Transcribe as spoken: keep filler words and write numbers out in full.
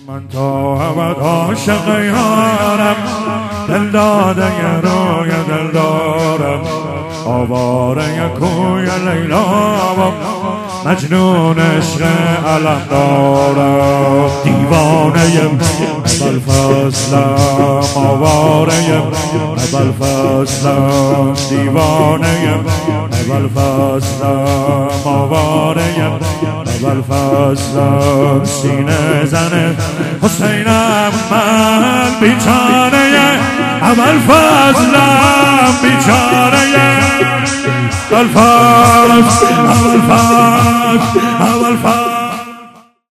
من تا ابد عاشق یارم، دل داده روی دل دارم، آواره کوی لیلا و مجنون عشق علم دارم. دیوانه ابوالفضلم، آواره ابوالفضلم، دیوانه ابوالفضلم، آواره ابوالفضلم، سینه زن حسینم من، بیچاره ابوالفضلم، بیچاره ابوالفضل، ابوالفضل، ابوالفضل.